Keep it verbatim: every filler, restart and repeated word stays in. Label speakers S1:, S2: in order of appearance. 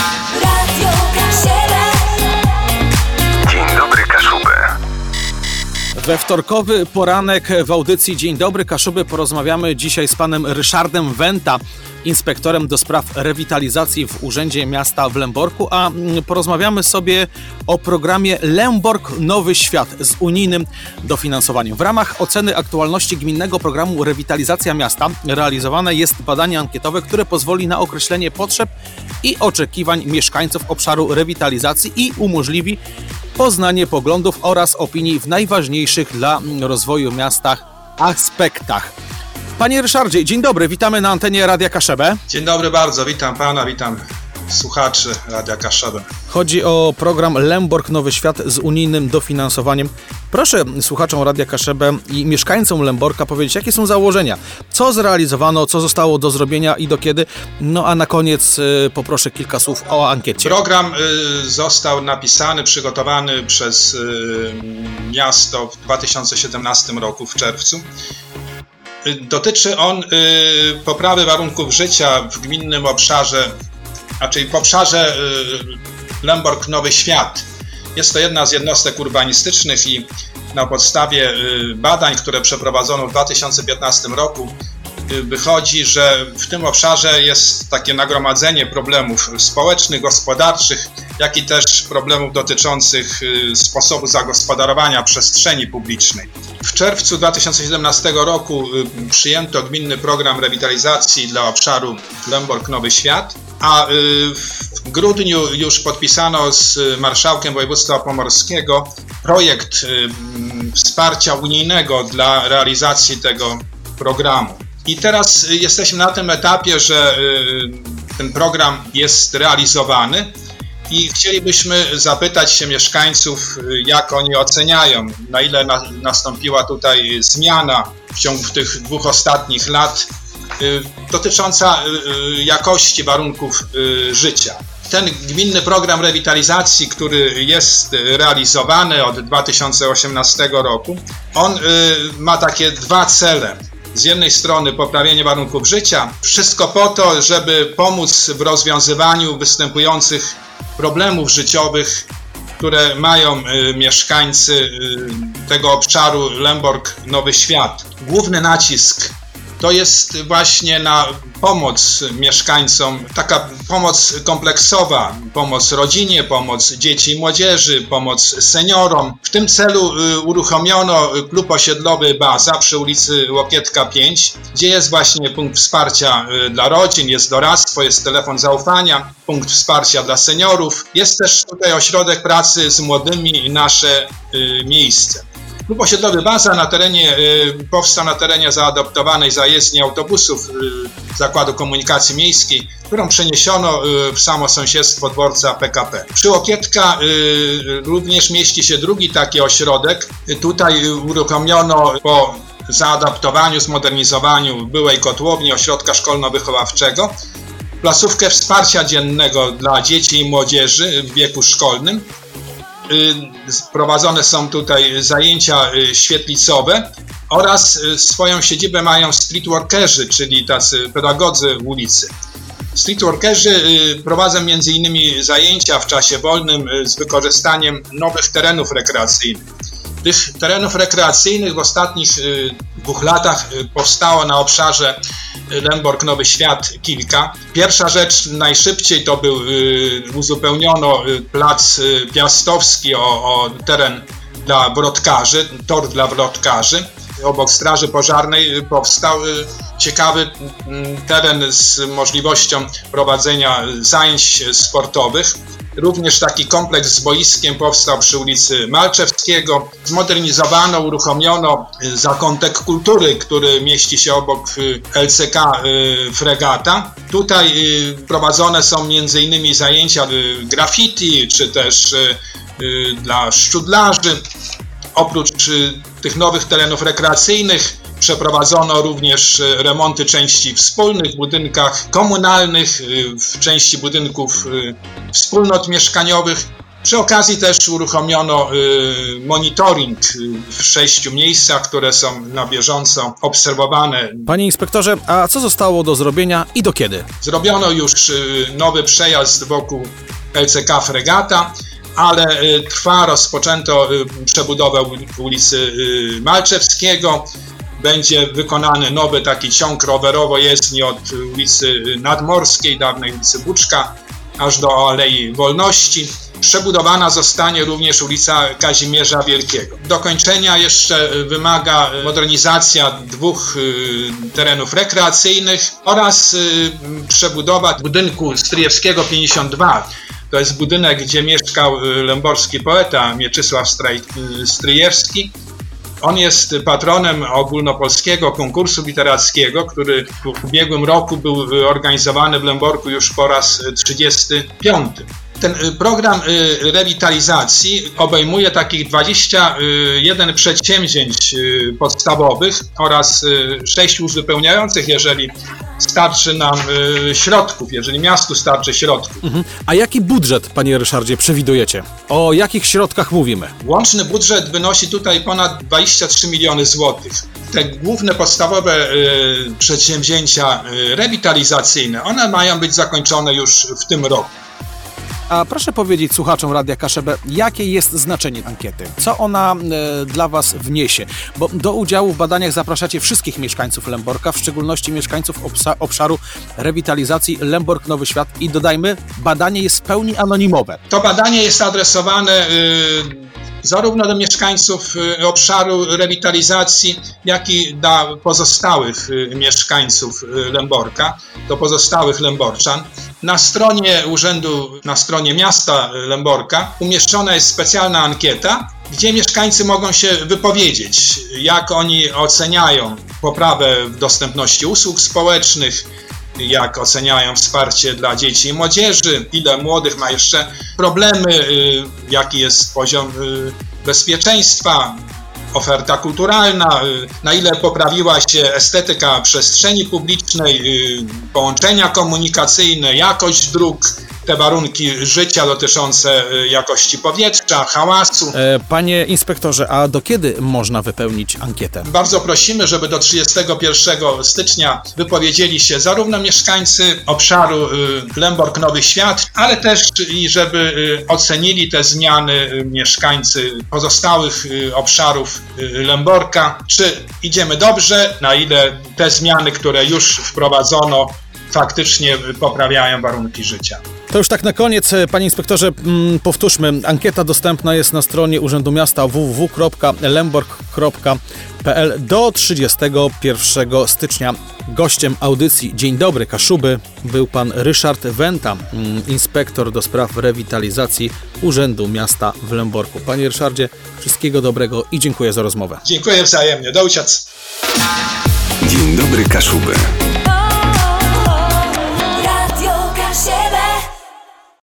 S1: Radio Kaszebę.
S2: Dzień dobry, Kaszubę.
S3: We wtorkowy poranek w audycji Dzień dobry, Kaszuby porozmawiamy dzisiaj z panem Ryszardem Wenta, inspektorem do spraw rewitalizacji w Urzędzie Miasta w Lęborku, a porozmawiamy sobie o programie Lęborg Nowy Świat z unijnym dofinansowaniem. W ramach oceny aktualności gminnego programu Rewitalizacja Miasta realizowane jest badanie ankietowe, które pozwoli na określenie potrzeb i oczekiwań mieszkańców obszaru rewitalizacji i umożliwi poznanie poglądów oraz opinii w najważniejszych dla rozwoju miasta aspektach. Panie Ryszardzie, dzień dobry, witamy na antenie Radia Kaszebę.
S4: Dzień dobry bardzo, witam pana, witam słuchaczy Radia Kaszebę.
S3: Chodzi o program Lęborg Nowy Świat z unijnym dofinansowaniem. Proszę słuchaczom Radia Kaszebę i mieszkańcom Lęborka powiedzieć, jakie są założenia, co zrealizowano, co zostało do zrobienia i do kiedy. No a na koniec y, poproszę kilka słów o ankiecie.
S4: Program y, został napisany, przygotowany przez y, miasto w dwa tysiące siedemnastym roku w czerwcu. Dotyczy on y, poprawy warunków życia w gminnym obszarze, a czyli w obszarze y, Lęborg Nowy Świat. Jest to jedna z jednostek urbanistycznych i na podstawie y, badań, które przeprowadzono w dwa tysiące piętnastym roku, y, wychodzi, że w tym obszarze jest takie nagromadzenie problemów społecznych, gospodarczych, jak i też problemów dotyczących y, sposobu zagospodarowania przestrzeni publicznej. W czerwcu dwa tysiące siedemnastego roku y, przyjęto gminny program rewitalizacji dla obszaru Lęborg Nowy Świat, a y, w grudniu już podpisano z marszałkiem województwa pomorskiego projekt y, wsparcia unijnego dla realizacji tego programu. I teraz y, jesteśmy na tym etapie, że y, ten program jest realizowany. I chcielibyśmy zapytać się mieszkańców, jak oni oceniają, na ile na, nastąpiła tutaj zmiana w ciągu tych dwóch ostatnich lat y, dotycząca y, jakości warunków y, życia. Ten gminny program rewitalizacji, który jest realizowany od dwa tysiące osiemnastego roku, on y, ma takie dwa cele. Z jednej strony poprawienie warunków życia, wszystko po to, żeby pomóc w rozwiązywaniu występujących problemów życiowych, które mają y, mieszkańcy y, tego obszaru Lęborg Nowy Świat. Główny nacisk to jest właśnie na pomoc mieszkańcom, taka pomoc kompleksowa, pomoc rodzinie, pomoc dzieci i młodzieży, pomoc seniorom. W tym celu y, uruchomiono klub osiedlowy Baza przy ulicy Łokietka pięć, gdzie jest właśnie punkt wsparcia y, dla rodzin, jest doradztwo, jest telefon zaufania, punkt wsparcia dla seniorów. Jest też tutaj ośrodek pracy z młodymi i nasze y, miejsce. Klub osiedlowy Baza na terenie, y, powstał na terenie zaadoptowanej zajezdni autobusów y, Zakładu Komunikacji Miejskiej, którą przeniesiono y, w samo sąsiedztwo dworca P K P. Przy Łokietka y, również mieści się drugi taki ośrodek. Y, tutaj uruchomiono po zaadaptowaniu, zmodernizowaniu byłej kotłowni ośrodka szkolno-wychowawczego placówkę wsparcia dziennego dla dzieci i młodzieży w wieku szkolnym. Prowadzone są tutaj zajęcia świetlicowe oraz swoją siedzibę mają streetworkerzy, czyli tacy pedagodzy ulicy. Streetworkerzy prowadzą między innymi zajęcia w czasie wolnym z wykorzystaniem nowych terenów rekreacyjnych. Tych terenów rekreacyjnych w ostatnich dwóch latach powstało na obszarze Lęborg Nowy Świat kilka. Pierwsza rzecz najszybciej to był, uzupełniono plac Piastowski o, o teren dla wrotkarzy, tor dla wrotkarzy. Obok Straży Pożarnej powstał ciekawy teren z możliwością prowadzenia zajęć sportowych. Również taki kompleks z boiskiem powstał przy ulicy Malczewskiego. Zmodernizowano, uruchomiono zakątek kultury, który mieści się obok L C K Fregata. Tutaj prowadzone są między innymi zajęcia graffiti, czy też dla szczudlarzy. Oprócz tych nowych terenów rekreacyjnych przeprowadzono również remonty części wspólnych w budynkach komunalnych, w części budynków wspólnot mieszkaniowych Przy okazji też uruchomiono monitoring w sześciu miejscach, które są na bieżąco obserwowane.
S3: Panie inspektorze, a co zostało do zrobienia i do kiedy?
S4: Zrobiono już nowy przejazd wokół L C K Fregata, ale trwa, rozpoczęto przebudowę ulicy Malczewskiego. Będzie wykonany nowy taki ciąg rowerowo-jezdni od ulicy Nadmorskiej, dawnej ulicy Buczka, aż do Alei Wolności. Przebudowana zostanie również ulica Kazimierza Wielkiego. Dokończenia jeszcze wymaga modernizacja dwóch terenów rekreacyjnych oraz przebudowa budynku Stryjewskiego pięćdziesiąt dwa. To jest budynek, gdzie mieszkał lęborski poeta Mieczysław Stryjewski. On jest patronem ogólnopolskiego konkursu literackiego, który w ubiegłym roku był organizowany w Lęborku już po raz trzydziesty piąty. Ten program rewitalizacji obejmuje takich dwadzieścia jeden przedsięwzięć podstawowych oraz sześć uzupełniających, jeżeli starczy nam środków, jeżeli miastu starczy środków.
S3: Mhm. A jaki budżet, panie Ryszardzie, przewidujecie? O jakich środkach mówimy?
S4: Łączny budżet wynosi tutaj ponad dwadzieścia trzy miliony złotych. Te główne podstawowe przedsięwzięcia rewitalizacyjne, one mają być zakończone już w tym roku.
S3: A proszę powiedzieć słuchaczom Radia Kaszebę, jakie jest znaczenie ankiety? Co ona e, dla Was wniesie? Bo do udziału w badaniach zapraszacie wszystkich mieszkańców Lęborka, w szczególności mieszkańców obsa- obszaru rewitalizacji Lębork-Nowy Świat i dodajmy, badanie jest w pełni anonimowe.
S4: To badanie jest adresowane y, zarówno do mieszkańców y, obszaru rewitalizacji, jak i do pozostałych y, mieszkańców y, Lęborka, do pozostałych Lęborczan. Na stronie urzędu, na stronie miasta Lęborka umieszczona jest specjalna ankieta, gdzie mieszkańcy mogą się wypowiedzieć, jak oni oceniają poprawę w dostępności usług społecznych, jak oceniają wsparcie dla dzieci i młodzieży, ile młodych ma jeszcze problemy, jaki jest poziom bezpieczeństwa, oferta kulturalna, na ile poprawiła się estetyka przestrzeni publicznej, połączenia komunikacyjne, jakość dróg, te warunki życia dotyczące jakości powietrza, hałasu.
S3: Panie inspektorze, a do kiedy można wypełnić ankietę?
S4: Bardzo prosimy, żeby do trzydziestego pierwszego stycznia wypowiedzieli się zarówno mieszkańcy obszaru Lębork-Nowy Świat, ale też i żeby ocenili te zmiany mieszkańcy pozostałych obszarów Lęborka. Czy idziemy dobrze, na ile te zmiany, które już wprowadzono, faktycznie poprawiają warunki życia.
S3: To już tak na koniec, panie inspektorze, powtórzmy. Ankieta dostępna jest na stronie Urzędu Miasta w w w kropka lębork kropka p l do trzydziestego pierwszego stycznia. Gościem audycji Dzień Dobry Kaszuby był pan Ryszard Wenta, inspektor do spraw rewitalizacji Urzędu Miasta w Lęborku. Panie Ryszardzie, wszystkiego dobrego i dziękuję za rozmowę.
S4: Dziękuję wzajemnie. Do uciec.
S2: Dzień Dobry Kaszuby.